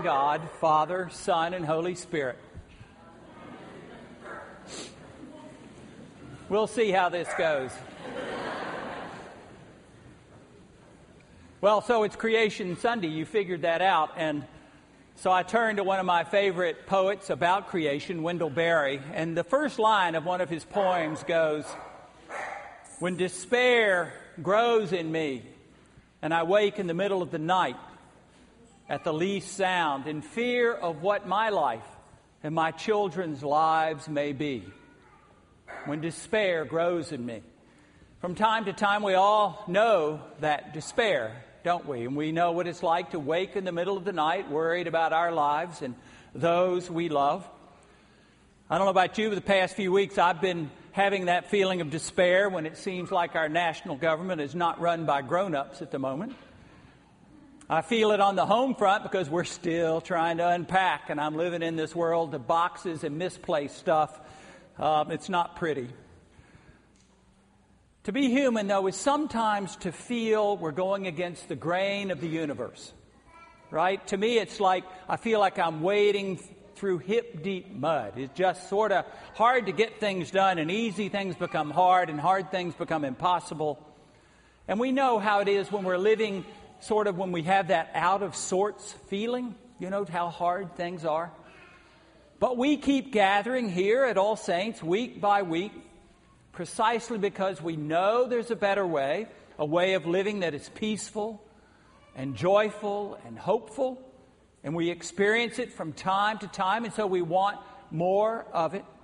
one God, Father, Son, and Holy Spirit. We'll see how this goes. Well, so it's Creation Sunday. You figured that out. And so I turned to one of my favorite poets about creation, Wendell Berry. And the first line of one of his poems goes, "When despair grows in me, and I wake in the middle of the night at the least sound, in fear of what my life and my children's lives may be. When despair grows in me." From time to time, we all know that despair, don't we? And we know what it's like to wake in the middle of the night, worried about our lives and those we love. I don't know about you, but the past few weeks I've been having that feeling of despair when it seems like our national government is not run by grown-ups at the moment. I feel it on the home front because we're still trying to unpack, and I'm living in this world of boxes and misplaced stuff. It's not pretty. To be human, though, is sometimes to feel we're going against the grain of the universe, right? To me, it's like I feel like I'm wading through hip-deep mud. It's just sort of hard to get things done, and easy things become hard, and hard things become impossible. And we know how it is when we're living sort of when we have that out-of-sorts feeling, you know, how hard things are. But we keep gathering here at All Saints week by week, precisely because we know there's a better way, a way of living that is peaceful and joyful and hopeful, and we experience it from time to time, and so we want more of it.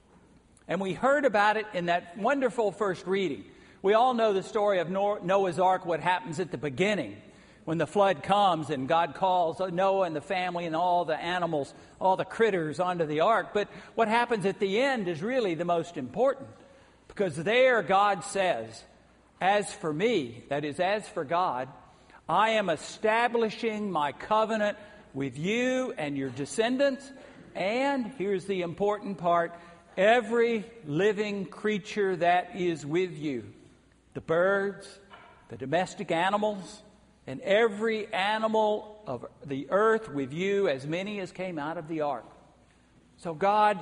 And we heard about it in that wonderful first reading. We all know the story of Noah's Ark, what happens at the beginning when the flood comes and God calls Noah and the family and all the animals, all the critters onto the ark. But what happens at the end is really the most important. Because there God says, "As for me," that is, as for God, "I am establishing my covenant with you and your descendants, and," here's the important part, "every living creature that is with you, the birds, the domestic animals, and every animal of the earth with you, as many as came out of the ark." So God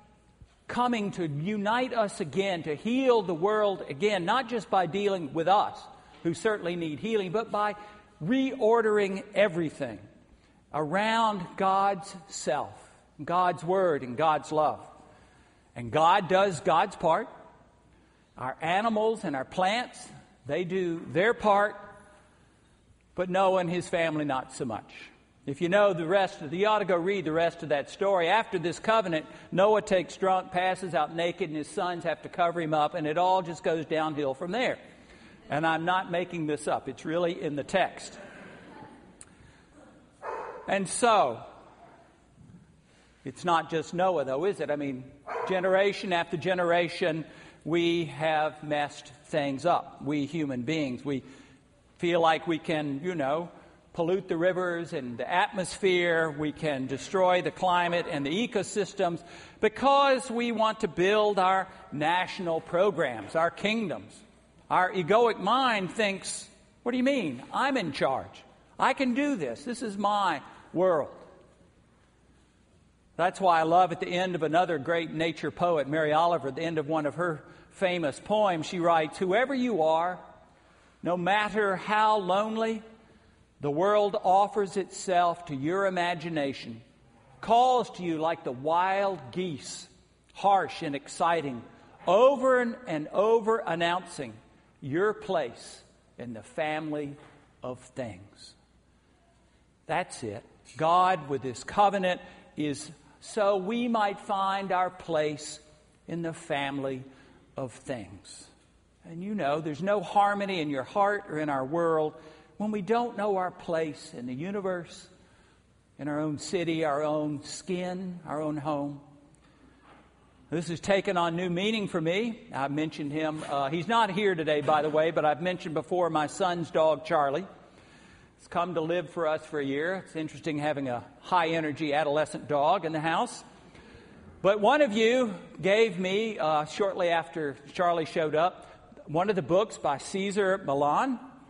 coming to unite us again, to heal the world again, not just by dealing with us, who certainly need healing, but by reordering everything around God's self, God's word, and God's love. And God does God's part. Our animals and our plants, they do their part, but Noah and his family not so much. If you know the rest you ought to go read the rest of that story. After this covenant, Noah takes drunk, passes out naked, and his sons have to cover him up, and it all just goes downhill from there. And I'm not making this up. It's really in the text. And so, it's not just Noah, though, is it? I mean, generation after generation, we have messed things up. We human beings, we feel like we can, pollute the rivers and the atmosphere. We can destroy the climate and the ecosystems because we want to build our national programs, our kingdoms. Our egoic mind thinks, what do you mean? I'm in charge. I can do this. This is my world. That's why I love at the end of another great nature poet, Mary Oliver, at the end of one of her famous poems, she writes, "Whoever you are, no matter how lonely, the world offers itself to your imagination, calls to you like the wild geese, harsh and exciting, over and over announcing your place in the family of things." That's it. God, with this covenant, is so we might find our place in the family of things. And there's no harmony in your heart or in our world when we don't know our place in the universe, in our own city, our own skin, our own home. This has taken on new meaning for me. I've mentioned him. He's not here today, by the way, but I've mentioned before my son's dog, Charlie. He's come to live for us for a year. It's interesting having a high-energy adolescent dog in the house. But one of you gave me, shortly after Charlie showed up, one of the books by Cesar Millan.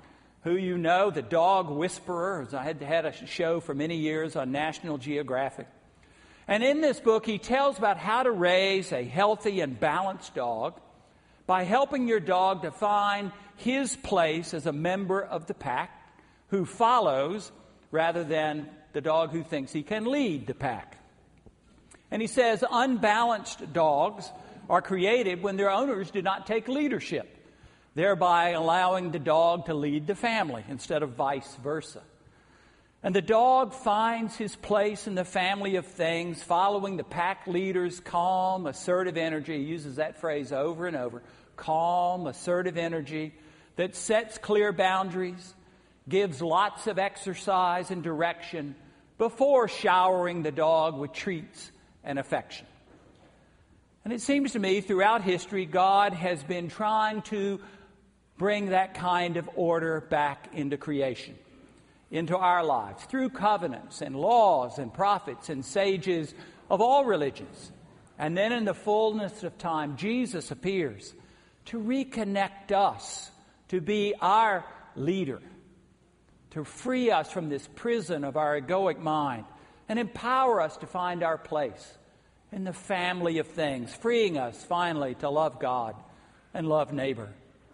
who you know, the dog whisperer. I had a show for many years on National Geographic. And in this book, he tells about how to raise a healthy and balanced dog by helping your dog to find his place as a member of the pack who follows rather than the dog who thinks he can lead the pack. And he says unbalanced dogs are created when their owners do not take leadership, thereby allowing the dog to lead the family instead of vice versa. And the dog finds his place in the family of things, following the pack leader's calm, assertive energy. He uses that phrase over and over. Calm, assertive energy that sets clear boundaries, gives lots of exercise and direction before showering the dog with treats and affection. And it seems to me throughout history, God has been trying to bring that kind of order back into creation, into our lives, through covenants and laws and prophets and sages of all religions. And then in the fullness of time, Jesus appears to reconnect us, to be our leader, to free us from this prison of our egoic mind and empower us to find our place in the family of things, freeing us finally to love God and love neighbor.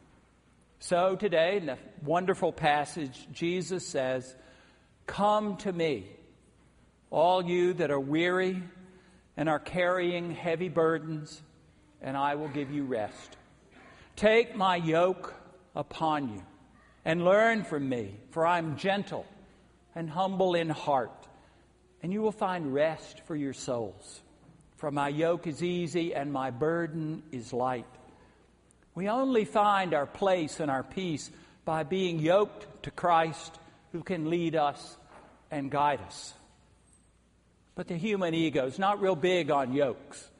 So today, in the wonderful passage, Jesus says, "Come to me, all you that are weary and are carrying heavy burdens, and I will give you rest. Take my yoke upon you and learn from me, for I am gentle and humble in heart, and you will find rest for your souls. For my yoke is easy and my burden is light." We only find our place and our peace by being yoked to Christ, who can lead us and guide us. But the human ego is not real big on yokes.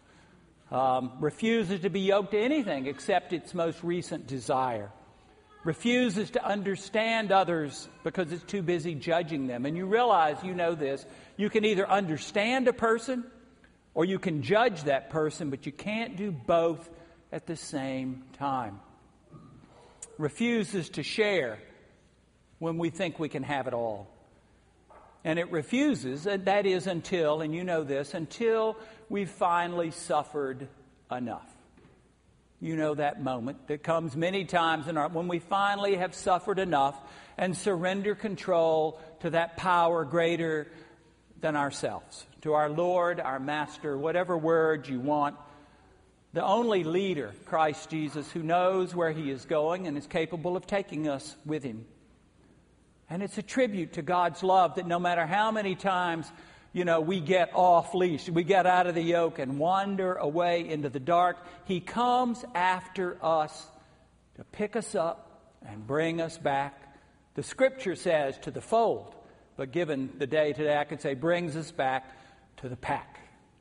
Refuses to be yoked to anything except its most recent desire. Refuses to understand others because it's too busy judging them. And you realize, you know this, you can either understand a person or you can judge that person, but you can't do both at the same time. Refuses to share when we think we can have it all. And it refuses, and that is until, and you know this, until we've finally suffered enough. You know that moment that comes many times when we finally have suffered enough and surrender control to that power greater than ourselves, to our Lord, our Master, whatever word you want. The only leader, Christ Jesus, who knows where he is going and is capable of taking us with him. And it's a tribute to God's love that no matter how many times, we get off leash, we get out of the yoke and wander away into the dark, he comes after us to pick us up and bring us back. The Scripture says to the fold, but given the day today, I could say brings us back to the pack.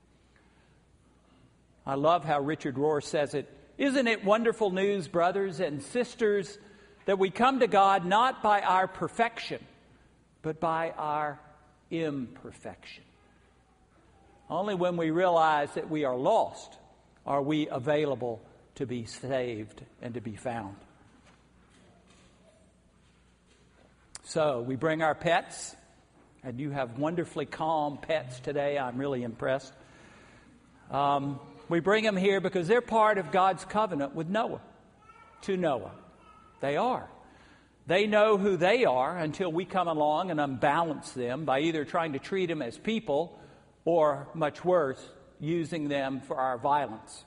I love how Richard Rohr says it. Isn't it wonderful news, brothers and sisters, that we come to God not by our perfection, but by our imperfection? Only when we realize that we are lost are we available to be saved and to be found. So we bring our pets, and you have wonderfully calm pets today. I'm really impressed. We bring them here because they're part of God's covenant with Noah, to Noah. They are. They know who they are until we come along and unbalance them by either trying to treat them as people or, much worse, using them for our violence.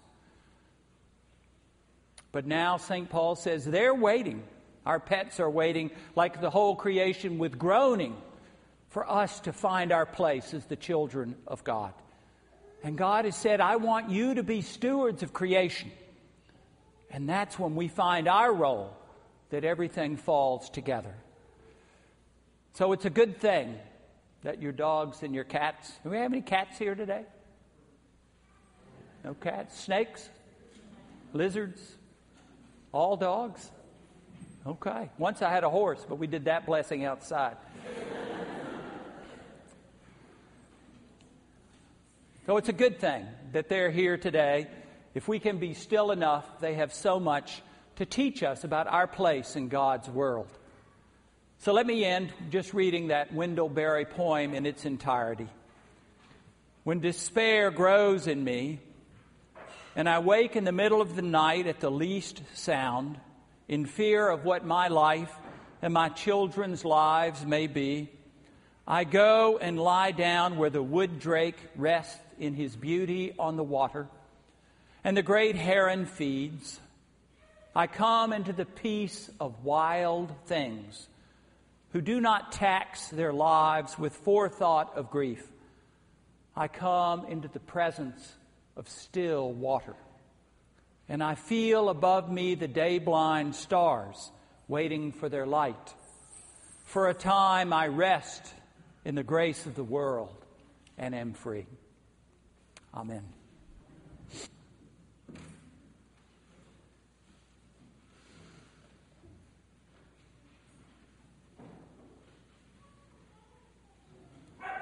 But now St. Paul says they're waiting. Our pets are waiting like the whole creation with groaning for us to find our place as the children of God. And God has said, I want you to be stewards of creation. And that's when we find our role, that everything falls together. So it's a good thing that your dogs and your cats... Do we have any cats here today? No cats? Snakes? Lizards? All dogs? Okay. Once I had a horse, but we did that blessing outside. So it's a good thing that they're here today. If we can be still enough, they have so much to teach us about our place in God's world. So let me end just reading that Wendell Berry poem in its entirety. When despair grows in me, and I wake in the middle of the night at the least sound, in fear of what my life and my children's lives may be, I go and lie down where the wood drake rests in his beauty on the water, and the great heron feeds. I come into the peace of wild things who do not tax their lives with forethought of grief. I come into the presence of still water, and I feel above me the day-blind stars waiting for their light. For a time I rest in the grace of the world and am free. Amen.